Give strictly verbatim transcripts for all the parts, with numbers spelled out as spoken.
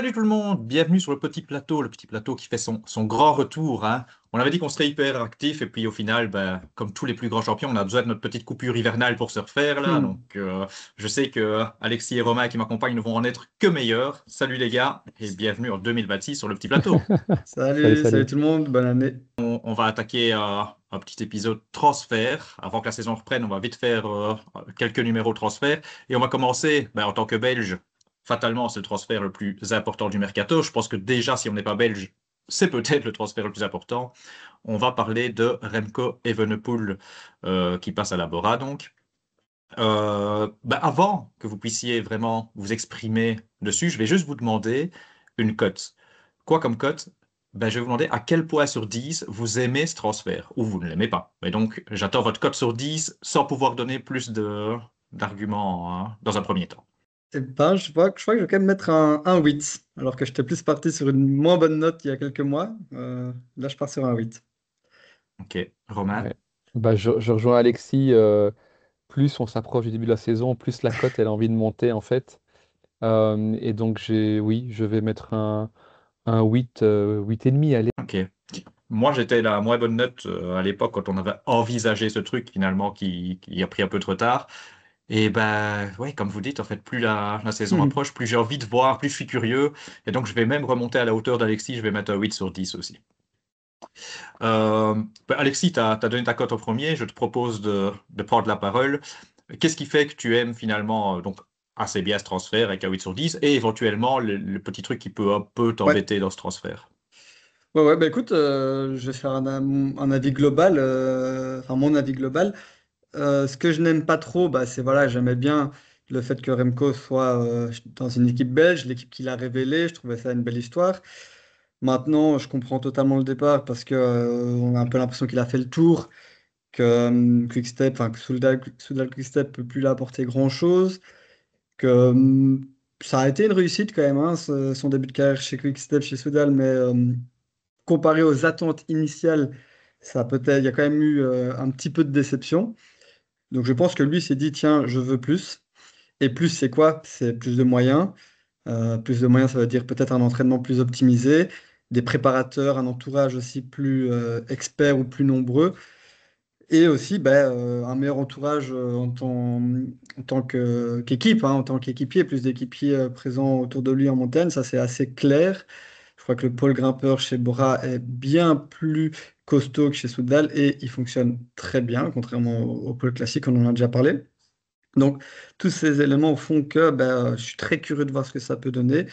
Salut tout le monde, bienvenue sur le petit plateau, le petit plateau qui fait son, son grand retour, hein. On avait dit qu'on serait hyper actif et puis au final, ben, comme tous les plus grands champions, on a besoin de notre petite coupure hivernale pour se refaire là. Donc Hmm. euh, je sais que Alexis et Romain qui m'accompagnent ne vont en être que meilleurs. Salut les gars et bienvenue en deux mille vingt-six sur le petit plateau. Salut, Salut, salut salut. tout le monde, bonne année. On, on va attaquer euh, un petit épisode transfert. Avant que la saison reprenne, on va vite faire euh, quelques numéros transfert et on va commencer ben, en tant que Belge. Fatalement, c'est le transfert le plus important du mercato. Je pense que déjà, si on n'est pas belge, c'est peut-être le transfert le plus important. On va parler de Remco Evenepoel euh, qui passe à la Bora donc. Euh, bah, avant que vous puissiez vraiment vous exprimer dessus, je vais juste vous demander une cote. Quoi comme cote? Ben, je vais vous demander à quel point sur dix vous aimez ce transfert ou vous ne l'aimez pas. Mais donc, j'attends votre cote sur dix sans pouvoir donner plus de d'arguments hein, dans un premier temps. Eh ben, je crois, que- je crois que je vais quand même mettre un, un huit, alors que j'étais plus parti sur une moins bonne note il y a quelques mois. Euh, là, je pars sur un huit. Ok, Romain? Ouais. Bah, je, je rejoins Alexis. Euh, plus on s'approche du début de la saison, plus la cote elle a envie de monter en fait. Euh, et donc j'ai, oui, je vais mettre un, un huit, euh, huit et demi. Allez. Ok. Moi, j'étais la moins bonne note euh, à l'époque quand on avait envisagé ce truc finalement qui, qui a pris un peu de retard. Et ben, ouais, comme vous dites, en fait, plus la, la saison approche, plus j'ai envie de voir, plus je suis curieux. Et donc, je vais même remonter à la hauteur d'Alexis, je vais mettre un huit sur dix aussi. Euh, ben, Alexis, tu as donné ta cote en premier, je te propose de, de prendre la parole. Qu'est-ce qui fait que tu aimes finalement euh, donc assez bien ce transfert avec un huit sur dix et éventuellement le, le petit truc qui peut un peu Ouais, t'embêter dans ce transfert? ouais, ouais, bah écoute, euh, je vais faire un, am- un avis global, euh, enfin mon avis global. Euh, ce que je n'aime pas trop, bah, c'est voilà, j'aimais bien le fait que Remco soit euh, dans une équipe belge, l'équipe qu'il a révélée, je trouvais ça une belle histoire. Maintenant, je comprends totalement le départ parce que euh, on a un peu l'impression qu'il a fait le tour, que euh, Quickstep, enfin que Soudal, Soudal Quickstep peut plus lui apporter grand-chose, que euh, ça a été une réussite quand même, hein, ce- son début de carrière chez Quickstep, chez Soudal, mais euh, comparé aux attentes initiales, ça peut-être, il y a quand même eu euh, un petit peu de déception. Donc je pense que lui s'est dit, tiens, je veux plus. Et plus, c'est quoi? C'est plus de moyens. Euh, plus de moyens, ça veut dire peut-être un entraînement plus optimisé, des préparateurs, un entourage aussi plus euh, expert ou plus nombreux, et aussi ben, euh, un meilleur entourage euh, en tant, en tant que- qu'équipe, hein, en tant qu'équipier, plus d'équipiers euh, présents autour de lui en montagne, ça c'est assez clair. Je crois que le pôle grimpeur chez Bora est bien plus costaud que chez Soudal et il fonctionne très bien, contrairement au, au pôle classique, on en a déjà parlé. Donc, tous ces éléments font que ben, je suis très curieux de voir ce que ça peut donner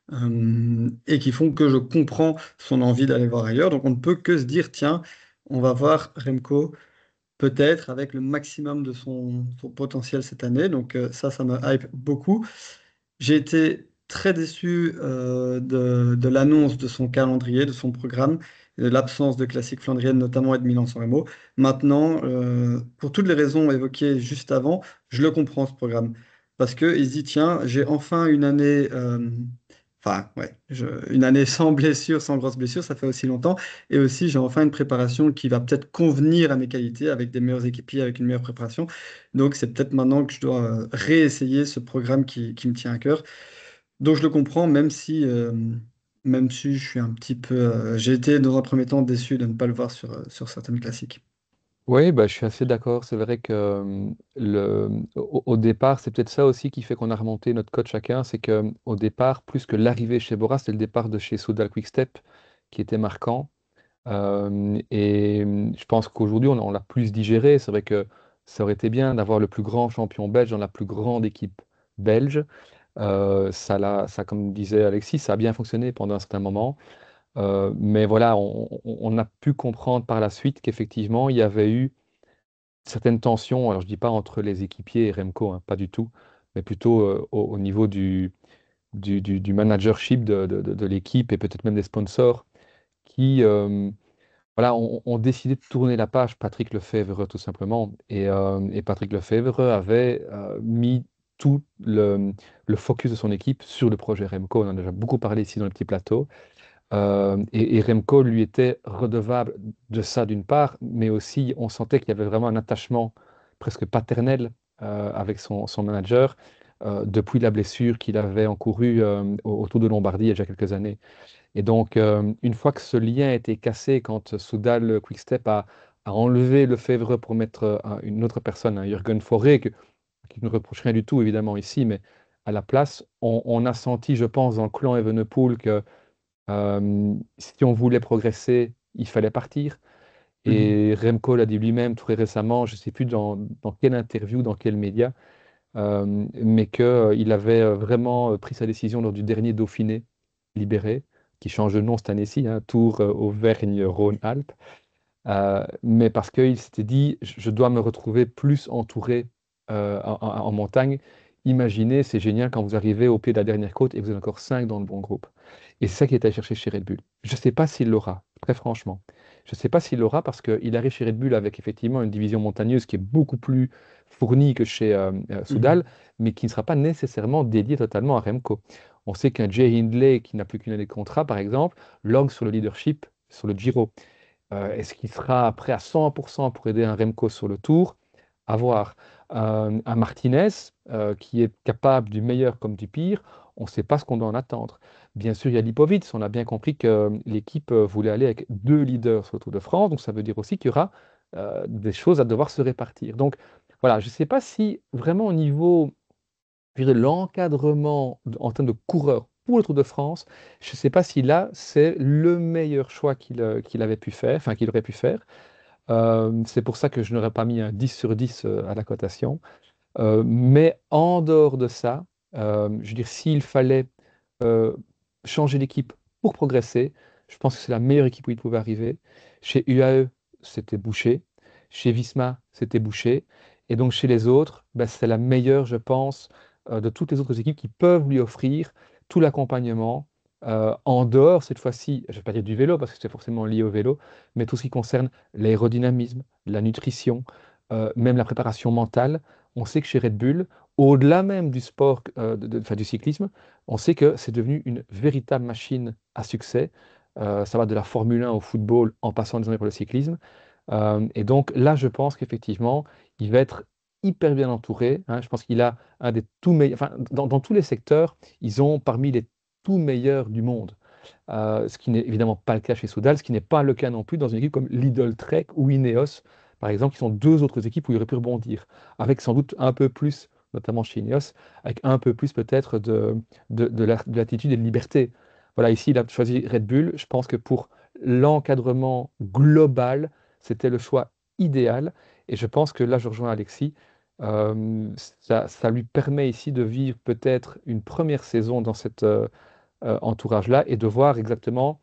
euh, et qui font que je comprends son envie d'aller voir ailleurs. Donc, on ne peut que se dire, tiens, on va voir Remco peut-être avec le maximum de son, son potentiel cette année. Donc, euh, ça, ça me hype beaucoup. J'ai été très déçu euh, de, de l'annonce de son calendrier, de son programme, et de l'absence de classiques flandriennes, notamment et de Milan-San Remo. Maintenant, euh, pour toutes les raisons évoquées juste avant, je le comprends ce programme. Parce qu'il se dit, tiens, j'ai enfin une année, euh, enfin, ouais, je- une année sans blessure, sans grosse blessure, ça fait aussi longtemps. Et aussi, j'ai enfin une préparation qui va peut-être convenir à mes qualités, avec des meilleurs équipiers, avec une meilleure préparation. Donc, c'est peut-être maintenant que je dois euh, réessayer ce programme qui, qui me tient à cœur. Donc, je le comprends, même si, euh, même si je suis un petit peu. Euh, j'ai été dans un premier temps déçu de ne pas le voir sur, euh, sur certaines classiques. Oui, bah, je suis assez d'accord. C'est vrai que euh, le, au, au départ, c'est peut-être ça aussi qui fait qu'on a remonté notre cote chacun. C'est que au départ, plus que l'arrivée chez Bora, c'était le départ de chez Soudal Quickstep qui était marquant. Euh, et hum, je pense qu'aujourd'hui, on, on l'a plus digéré. C'est vrai que ça aurait été bien d'avoir le plus grand champion belge dans la plus grande équipe belge. Euh, ça, l'a- ça, comme disait Alexis, ça a bien fonctionné pendant un certain moment. Euh, mais voilà, on, on- on a pu comprendre par la suite qu'effectivement, il y avait eu certaines tensions. Alors, je dis pas entre les équipiers et Remco, hein, pas du tout, mais plutôt euh, au, au niveau du, du, du- du managership de, de- de- de l'équipe et peut-être même des sponsors qui, euh, voilà, ont, ont décidé de tourner la page, Patrick Lefebvre tout simplement. Et, euh, et Patrick Lefebvre avait euh, mis tout le, le focus de son équipe sur le projet Remco. On en a déjà beaucoup parlé ici dans le petit plateau. Euh, et, et Remco lui était redevable de ça d'une part, mais aussi on sentait qu'il y avait vraiment un attachement presque paternel euh, avec son, son manager. euh, depuis la blessure qu'il avait encourue euh, au, au Tour de Lombardie il y a déjà quelques années. Et donc, euh, une fois que ce lien a été cassé, quand Soudal Quickstep a, a enlevé Lefebvre pour mettre euh, un- une autre personne, un Jürgen Foré, que- qui ne reproche rien du tout évidemment ici, mais à la place, on, on a senti, je pense, dans le clan Evenepoel que euh, si on voulait progresser, il fallait partir. Mhm. Et Remco l'a dit lui-même très récemment, je ne sais plus dans, dans quelle interview, dans quel média, euh, mais qu'il avait euh, vraiment euh, pris sa décision lors du dernier Dauphiné libéré, qui change de nom cette année-ci, hein, Tour euh, Auvergne-Rhône-Alpes, euh, mais parce qu'il s'était dit, je je dois me retrouver plus entouré euh, en, en- en montagne. Imaginez, c'est génial quand vous arrivez au pied de la dernière côte et vous êtes encore cinq dans le bon groupe. Et c'est ça qu'il est allé chercher chez Red Bull. Je ne sais pas s'il l'aura, très franchement. Je ne sais pas s'il l'aura parce qu'il arrive chez Red Bull avec effectivement une division montagneuse qui est beaucoup plus fournie que chez euh, euh, Soudal, Mhm. mais qui ne sera pas nécessairement dédiée totalement à Remco. On sait qu'un Jay Hindley qui n'a plus qu'une année de contrat, par exemple, log sur le leadership sur le Giro. Euh, est-ce qu'il sera prêt à cent pour cent pour aider un Remco sur le Tour? À voir. Euh, un Martinez euh, qui est capable du meilleur comme du pire, on ne sait pas ce qu'on doit en attendre. Bien sûr, il y a Lipovic, on a bien compris que l'équipe euh, voulait aller avec deux leaders sur le Tour de France, donc ça veut dire aussi qu'il y aura euh, des choses à devoir se répartir. Donc voilà, je ne sais pas si vraiment au niveau je dirais, l'encadrement en termes de coureur pour le Tour de France, je ne sais pas si là, c'est le meilleur choix qu'il euh, qu'il avait pu faire, enfin qu'il aurait pu faire. Euh, c'est pour ça que je n'aurais pas mis un dix sur dix euh, à la cotation. Euh, mais en dehors de ça, euh, je veux dire, s'il fallait euh, changer d'équipe pour progresser, je pense que c'est la meilleure équipe où il pouvait arriver. Chez U A E, c'était Boucher. Chez Visma, c'était Boucher. Et donc chez les autres, ben, c'est la meilleure, je pense, euh, de toutes les autres équipes qui peuvent lui offrir tout l'accompagnement. euh, en dehors, cette fois-ci, je ne vais pas dire du vélo parce que c'est forcément lié au vélo, mais tout ce qui concerne l'aérodynamisme, la nutrition, euh, même la préparation mentale. On sait que chez Red Bull, au-delà même du sport, euh, de- de- enfin, du cyclisme, on sait que c'est devenu une véritable machine à succès. Euh, ça va de la Formule un au football en passant désormais par le cyclisme. Euh, et donc là, je pense qu'effectivement, il va être hyper bien entouré, hein. Je pense qu'il a un des tout meilleurs, enfin, dans, dans tous les secteurs, ils ont parmi les tout meilleurs du monde. Euh, ce qui n'est évidemment pas le cas chez Soudal, ce qui n'est pas le cas non plus dans une équipe comme Lidl Trek ou Ineos, par exemple, qui sont deux autres équipes où il aurait pu rebondir, avec sans doute un peu plus, notamment chez Ineos, avec un peu plus peut-être de, de, de la- de l'attitude et de liberté. Voilà, ici, il a choisi Red Bull. Je pense que pour l'encadrement global, c'était le choix idéal. Et je pense que là, je rejoins Alexis. euh, ça, ça lui permet ici de vivre peut-être une première saison dans cette, euh, euh, entourage-là et de voir exactement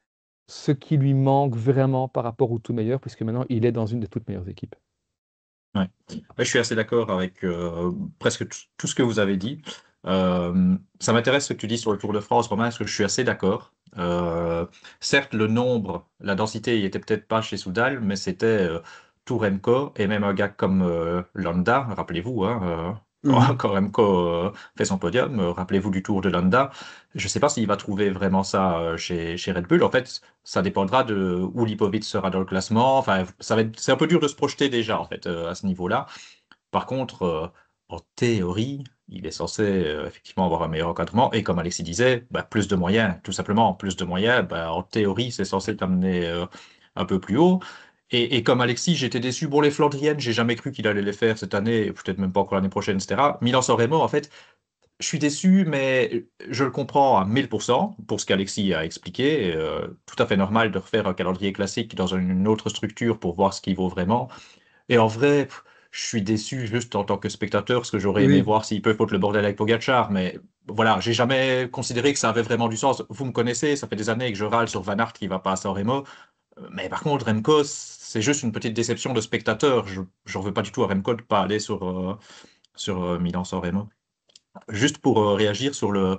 ce qui lui manque vraiment par rapport au tout meilleur, puisque maintenant il est dans une des toutes meilleures équipes. Ouais. Ouais, je suis assez d'accord avec euh, presque tout tout ce que vous avez dit. Euh, ça m'intéresse ce que tu dis sur le Tour de France, Romain, parce que je suis assez d'accord. Euh, certes, le nombre, la densité, il était peut-être pas chez Soudal, mais c'était euh, Tour Remco et même un gars comme euh, Landa, rappelez-vous, hein, euh, quand, Mhm. quand Remco euh, fait son podium, euh, rappelez-vous du Tour de Landa. Je ne sais pas s'il va trouver vraiment ça euh, chez, chez Red Bull. En fait, ça dépendra de où Lipovic sera dans le classement. Enfin, ça va être, c'est un peu dur de se projeter déjà, en fait, euh, à ce niveau-là. Par contre, euh, en théorie, il est censé euh, effectivement avoir un meilleur encadrement. Et comme Alexis disait, bah, plus de moyens, tout simplement, plus de moyens, bah, en théorie, c'est censé t'amener euh, un peu plus haut. Et, et comme Alexis, j'étais déçu. Bon, les Flandriennes, j'ai jamais cru qu'il allait les faire cette année, et peut-être même pas encore l'année prochaine, et cetera. Milan-San Remo, en fait, je suis déçu, mais je le comprends à mille pour cent pour ce qu'Alexis a expliqué. Euh, tout à fait normal de refaire un calendrier classique dans une autre structure pour voir ce qui vaut vraiment. Et en vrai, pff, je suis déçu juste en tant que spectateur parce que j'aurais aimé Oui. voir s'il peut foutre le bordel avec Pogacar. Mais voilà, j'ai jamais considéré que ça avait vraiment du sens. Vous me connaissez, ça fait des années que je râle sur Van Aert qui va pas à San Remo. Euh, Mais par contre, Remco, c'est juste une petite déception de spectateur. Je j'en veux pas du tout à Remco de pas aller sur, euh, sur euh, Milan-San Remo. Juste pour euh, réagir sur le,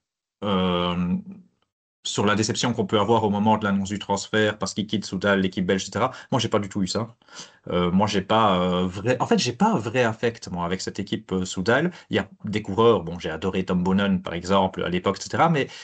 euh, sur la déception qu'on peut avoir au moment de l'annonce du transfert parce qu'il quitte Soudal, l'équipe belge, et cetera. Moi, j'ai pas du tout eu ça. Euh, moi, j'ai pas euh, vrai. En fait, j'ai pas un vrai affect moi avec cette équipe euh, Soudal. Il y a des coureurs. Bon, j'ai adoré Tom Bonnen par exemple à l'époque, et cetera. Mais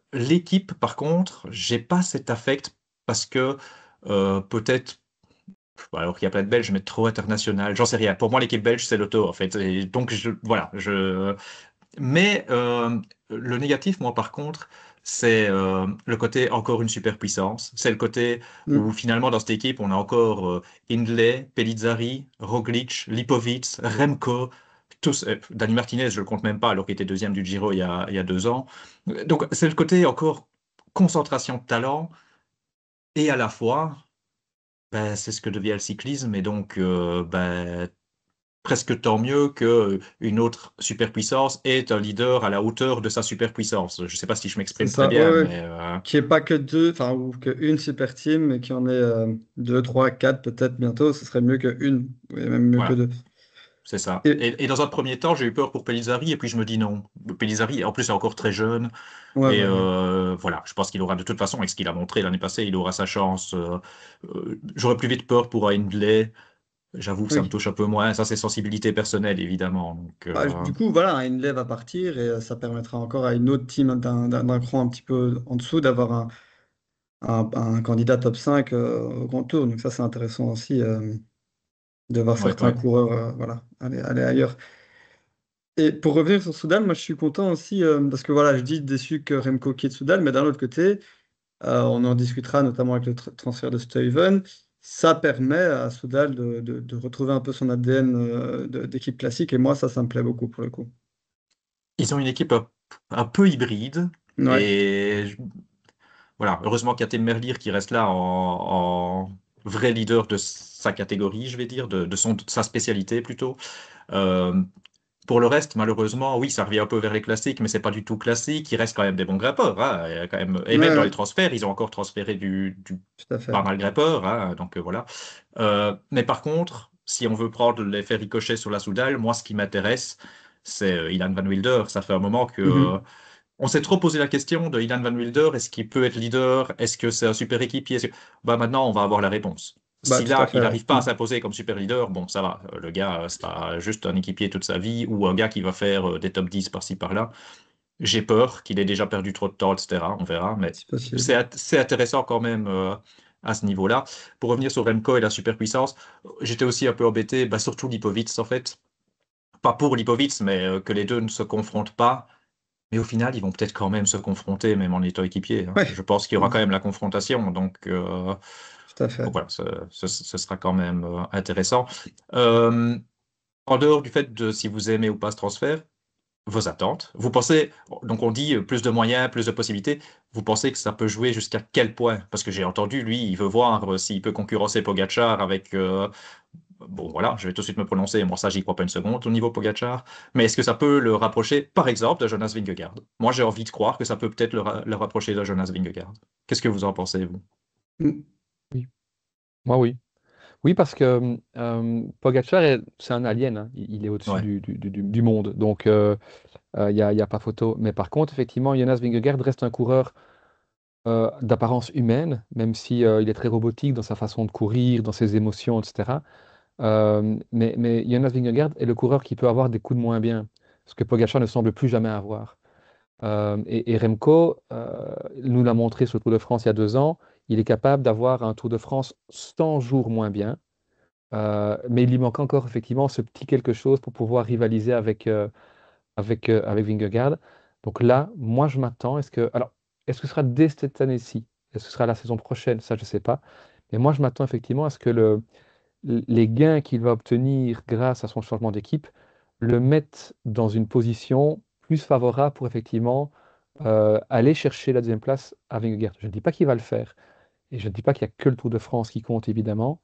l'équipe, par contre, j'ai pas cet affect parce que euh, peut-être Bon, alors qu'il y a plein de Belges, mais trop international. J'en sais rien. Pour moi, l'équipe belge, c'est l'auto, en fait. Et donc, je, voilà. Je... Mais euh, le négatif, moi, par contre, c'est euh, le côté encore une superpuissance. C'est le côté où, Mm. finalement, dans cette équipe, on a encore euh, Hindley, Pellizzari, Roglic, Lipovic, Remco. Tous, euh, Dani Martinez, je le compte même pas, alors qu'il était deuxième du Giro il y a, il y a deux ans. Donc, c'est le côté encore concentration de talent et à la fois. Ben, c'est ce que devient le cyclisme, et donc euh, ben, presque tant mieux qu'une autre superpuissance est un leader à la hauteur de sa superpuissance. Je ne sais pas si je C'est m'exprime très ça, ouais, bien, ouais. mais euh, Qui est pas que deux, enfin, ou que une super team, mais qui en est euh, deux, trois, quatre peut-être bientôt, ce serait mieux que une, et même mieux que voilà, deux. c'est ça. Et Et, et dans un premier temps, j'ai eu peur pour Pellizzari, et puis je me dis non. Pellizzari, en plus, est encore très jeune, ouais, et ouais, ouais. euh, voilà, je pense qu'il aura de toute façon, avec ce qu'il a montré l'année passée, il aura sa chance. Euh, euh, j'aurais plus vite peur pour Hindley. J'avoue que ça me Oui. touche un peu moins. Ça, c'est sensibilité personnelle, évidemment. Donc, Bah, euh, du coup, voilà, un Inlay va partir et euh, ça permettra encore à une autre team d'un d'un- d'un cran un petit peu en dessous d'avoir un, un- un candidat top cinq euh, au grand tour. Donc ça, c'est intéressant aussi euh, de voir ouais, certains ouais. coureurs euh, voilà, aller, aller ailleurs. Et pour revenir sur Soudal, moi je suis content aussi euh, parce que voilà, je dis déçu que Remco quitte Soudal, mais d'un autre côté, euh, on en discutera notamment avec le tra- transfert de Stuyven. Ça permet à Soudal de, de- de retrouver un peu son A D N euh, de- d'équipe classique et moi ça, ça me plaît beaucoup pour le coup. Ils ont une équipe un, un peu hybride. Ouais, Et je- voilà, heureusement qu'il y a Tim Merlier qui reste là en, en vrai leader de sa catégorie, je vais dire, de, de son, de sa spécialité plutôt. Euh, pour le reste, malheureusement, oui, ça revient un peu vers les classiques, mais c'est pas du tout classique. Il reste quand même des bons grimpeurs, hein. Il y a quand même... Et ouais, même dans les ouais, transferts, ils ont encore transféré du, du tout à fait. pas mal grimpeur, hein. Donc euh, voilà. Euh, mais par contre, si on veut prendre l'effet ricochet sur la Soudal, moi, ce qui m'intéresse, c'est euh, Ilan Van Wilder. Ça fait un moment que euh, Mhm. on s'est trop posé la question de Ilan Van Wilder. Est-ce qu'il peut être leader? Est-ce que c'est un super équipier? Est-ce que- Bah maintenant, on va avoir la réponse. Bah Si tout à là, il fait, ouais. n'arrive pas à Mhm. s'imposer comme super leader, bon, ça va. Euh, Le gars, euh, c'est pas juste un équipier toute sa vie ou un gars qui va faire euh, des top dix par-ci par-là. J'ai peur qu'il ait déjà perdu trop de temps, et cetera. On verra, mais C'est possible. c'est int- c'est intéressant quand même euh, à ce niveau-là. Pour revenir sur Remco et la superpuissance, j'étais aussi un peu embêté, bah, surtout Lipovic en fait. Pas pour Lipovic, mais euh, que les deux ne se confrontent pas. Mais au final, ils vont peut-être quand même se confronter, même en étant équipiers, hein. Je Ouais, pense qu'il y aura quand Mhm. même la confrontation, donc, euh, Tout à donc fait. voilà, ce, ce- ce sera quand même euh, intéressant. Euh, en dehors du fait de si vous aimez ou pas ce transfert, vos attentes. Vous pensez, donc on dit euh, plus de moyens, plus de possibilités, vous pensez que ça peut jouer jusqu'à quel point? Parce que j'ai entendu, lui, il veut voir euh, s'il peut concurrencer Pogacar avec... euh, bon, voilà, je vais tout de suite me prononcer, moi ça, j'y crois pas une seconde au niveau Pogacar, mais est-ce que ça peut le rapprocher, par exemple, de Jonas Vingegaard? Moi, j'ai envie de croire que ça peut peut-être le, ra- le rapprocher de Jonas Vingegaard. Qu'est-ce que vous en pensez, vous? Mhm. Oui, moi oui. Oui, parce que euh, Pogacar, est- c'est un alien, hein. Il, il est au-dessus Ouais, du, du- du- du monde. Donc, euh, euh, il n'y a, il y a pas photo. Mais par contre, effectivement, Jonas Vingegaard reste un coureur euh, d'apparence humaine, même si euh, il est très robotique dans sa façon de courir, dans ses émotions, et cetera. Euh, mais, mais Jonas Vingegaard est le coureur qui peut avoir des coups de moins bien, ce que Pogacar ne semble plus jamais avoir. Euh, et, et Remco euh, nous l'a montré sur le Tour de France il y a deux ans, il est capable d'avoir un Tour de France cent jours moins bien. Euh, mais il lui manque encore effectivement ce petit quelque chose pour pouvoir rivaliser avec, euh, avec, euh, avec Vingegaard. Donc là, moi je m'attends. Est-ce que, alors, est-ce que ce sera dès cette année-ci? Est-ce que ce sera la saison prochaine? Ça, je ne sais pas. Mais moi je m'attends effectivement à ce que le, les gains qu'il va obtenir grâce à son changement d'équipe le mettent dans une position plus favorable pour effectivement euh, aller chercher la deuxième place à Vingegaard. Je ne dis pas qu'il va le faire. Et je ne dis pas qu'il n'y a que le Tour de France qui compte, évidemment.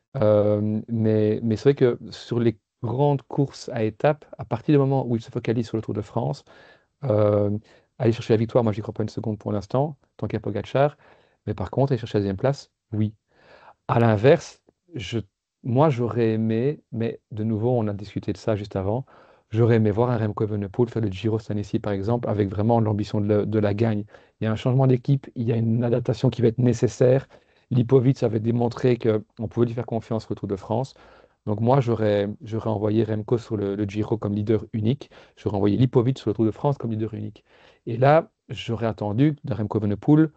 Euh, mais mais c'est vrai que sur les grandes courses à étapes, à partir du moment où il se focalise sur le Tour de France, euh, aller chercher la victoire, moi, j'y crois pas une seconde pour l'instant, tant qu'il y a Pogacar. Mais par contre, aller chercher la deuxième place, oui. À l'inverse, je, moi, j'aurais aimé, mais de nouveau, on a discuté de ça juste avant, j'aurais aimé voir un Remco Evenepoel faire le Giro cette année-ci, par exemple, avec vraiment l'ambition de, la de la gagne. Il y a un changement d'équipe, il y a une adaptation qui va être nécessaire. Lipovic avait démontré qu'on pouvait lui faire confiance au Tour de France. Donc moi, j'aurais j'aurais envoyé Remco sur le, le Giro comme leader unique. J'aurais envoyé Lipovic sur le Tour de France comme leader unique. Et là, j'aurais attendu de Remco Evenepoel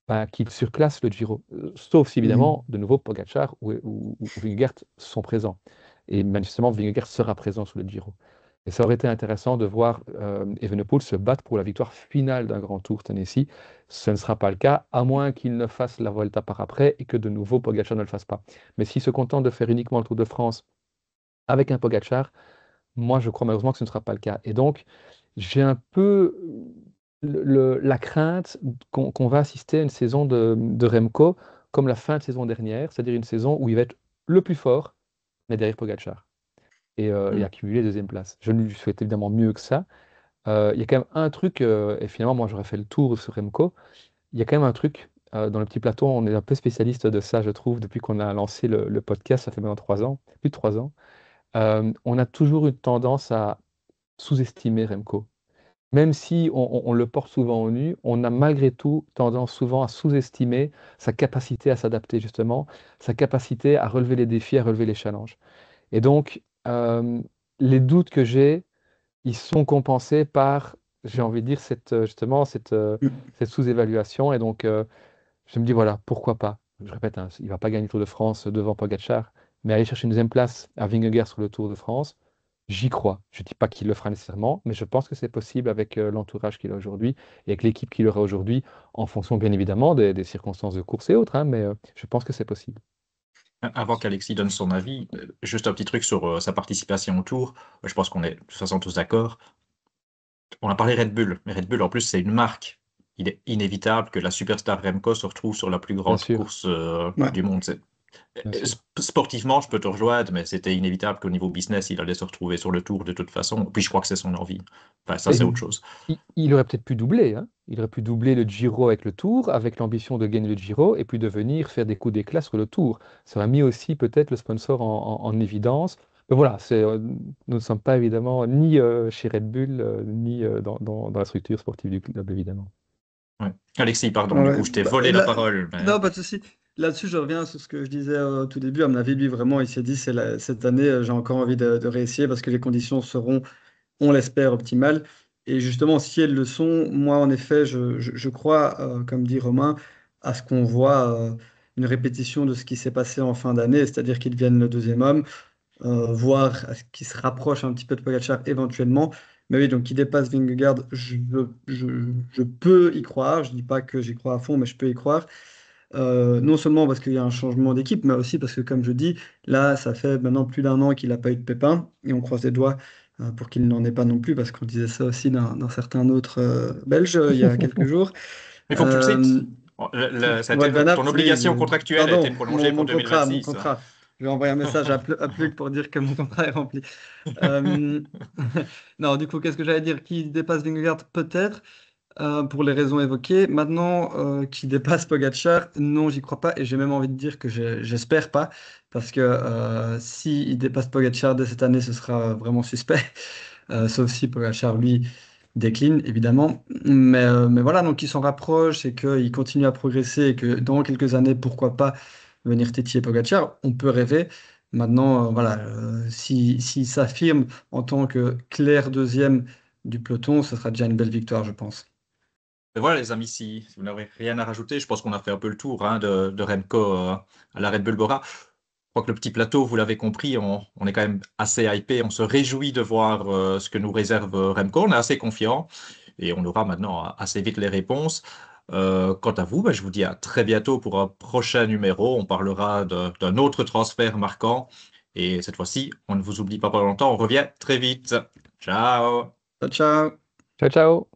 bah, qu'il surclasse le Giro. Euh, Sauf si, évidemment, de nouveau, Pogacar ou, ou, ou Vingegaard sont présents. Et manifestement, Vingegaard sera présent sur le Giro. Et ça aurait été intéressant de voir euh, Evenepoel se battre pour la victoire finale d'un grand tour cette année-ci. Ce ne sera pas le cas, à moins qu'il ne fasse la Vuelta par après et que de nouveau Pogacar ne le fasse pas. Mais s'il se contente de faire uniquement le Tour de France avec un Pogacar, moi je crois malheureusement que ce ne sera pas le cas. Et donc, j'ai un peu le- le- la crainte qu'on qu'on va assister à une saison de, de Remco comme la fin de saison dernière, c'est-à-dire une saison où il va être le plus fort, mais derrière Pogacar et, euh, et Mm. accumuler deuxième place. Je lui souhaite évidemment mieux que ça. Euh, Il y a quand même un truc, euh, et finalement, moi j'aurais fait le tour sur Remco. Il y a quand même un truc euh, dans le petit plateau, on est un peu spécialiste de ça, je trouve, depuis qu'on a lancé le, le podcast, ça fait maintenant trois ans, plus de trois ans. Euh, on a toujours une tendance à sous-estimer Remco. Même si on, on- on le porte souvent au nu, on a malgré tout tendance souvent à sous-estimer sa capacité à s'adapter, justement, sa capacité à relever les défis, à relever les challenges. Et donc, euh, les doutes que j'ai, ils sont compensés par, j'ai envie de dire, cette, euh, justement, cette, euh, cette sous-évaluation. Et donc, euh, je me dis, voilà, pourquoi pas? Je répète, hein, il ne va pas gagner le Tour de France devant Pogacar, mais aller chercher une deuxième place à Vingegaard sur le Tour de France, j'y crois. Je ne dis pas qu'il le fera nécessairement, mais je pense que c'est possible avec euh, l'entourage qu'il a aujourd'hui et avec l'équipe qu'il aura aujourd'hui, en fonction bien évidemment des, des circonstances de course et autres, hein, mais euh, je pense que c'est possible. Avant qu'Alexis donne son avis, euh, juste un petit truc sur euh, sa participation au Tour. Je pense qu'on est de toute façon tous d'accord. On a parlé Red Bull, mais Red Bull en plus c'est une marque. Il est inévitable que la superstar Remco se retrouve sur la plus Bien grande sûr, course euh, Ouais. du monde. C'est- bien euh, sûr. sp- Sportivement, je peux te rejoindre, mais c'était inévitable qu'au niveau business, il allait se retrouver sur le Tour de toute façon. Puis je crois que c'est son envie. Enfin, ça c'est Mais autre chose. il, il aurait peut-être pu doubler, hein. Il aurait pu doubler le Giro avec le Tour, avec l'ambition de gagner le Giro, et puis de venir faire des coups d'éclat sur le Tour. Ça aurait mis aussi peut-être le sponsor en, en- en évidence. Mais voilà, c'est, euh, nous ne sommes pas évidemment ni euh, chez Red Bull, euh, ni euh, dans, dans- dans la structure sportive du club, évidemment. Ouais. Alexis, pardon, du Ouais, coup, je t'ai bah, volé la là- parole. mais- non, pas de souci. Là-dessus, je reviens sur ce que je disais euh, au tout début. À mon avis, lui, vraiment, il s'est dit, c'est la- cette année, euh, j'ai encore envie de, de réessayer parce que les conditions seront, on l'espère, optimales. Et justement, si elles le sont, moi, en effet, je, je- je crois, euh, comme dit Romain, à ce qu'on voit euh, une répétition de ce qui s'est passé en fin d'année, c'est-à-dire qu'il devienne le deuxième homme, euh, voire à ce qui se rapproche un petit peu de Pogacar éventuellement. Mais oui, donc qui dépasse Vingegaard, je, je, je peux y croire. Je dis pas que j'y crois à fond, mais je peux y croire. Euh, non seulement parce qu'il y a un changement d'équipe, mais aussi parce que, comme je dis, là, ça fait maintenant plus d'un an qu'il n'a pas eu de pépin, et on croise les doigts euh, pour qu'il n'en ait pas non plus, parce qu'on disait ça aussi d'un d'un certain autre euh, Belge euh, il y a quelques jours. Il faut que tu le cites. Euh, Bon, le- le- ça a été- Wout van Aert, ton oui, obligation je- contractuelle a été pardon, mon, prolongée pour mon contrat, mon deux mille vingt-six. contrat. Je vais envoyer un message à, Plu- à Plug pour dire que mon contrat est rempli. Euh, Non, du coup, qu'est-ce que j'allais dire? Qui dépasse Vingegaard? Peut-être, euh, pour les raisons évoquées. Maintenant, euh, qui dépasse Pogacar? Non, j'y crois pas. Et j'ai même envie de dire que j'ai- j'espère pas. Parce que euh, si il dépasse Pogacar dès cette année, ce sera vraiment suspect. Euh, sauf si Pogacar, lui, décline, évidemment. Mais, euh, mais voilà, donc il s'en rapproche et qu'il continue à progresser et que dans quelques années, pourquoi pas venir tétiller Pogacar, on peut rêver. Maintenant, euh, voilà, euh, si, s'il s'affirme en tant que clair deuxième du peloton, ce sera déjà une belle victoire, je pense. Mais voilà, les amis, si, si vous n'avez rien à rajouter, je pense qu'on a fait un peu le tour hein, de, de Remco euh, à la Red Bull Bora. Je crois que le petit plateau, vous l'avez compris, on, on est quand même assez hypé. On se réjouit de voir euh, ce que nous réserve euh, Remco. On est assez confiant et on aura maintenant assez vite les réponses. Euh, quant à vous, ben, je vous dis à très bientôt pour un prochain numéro. On parlera de- d'un autre transfert marquant. Et cette fois-ci, on ne vous oublie pas pendant longtemps. On revient très vite. Ciao! Ciao, ciao! Ciao, ciao!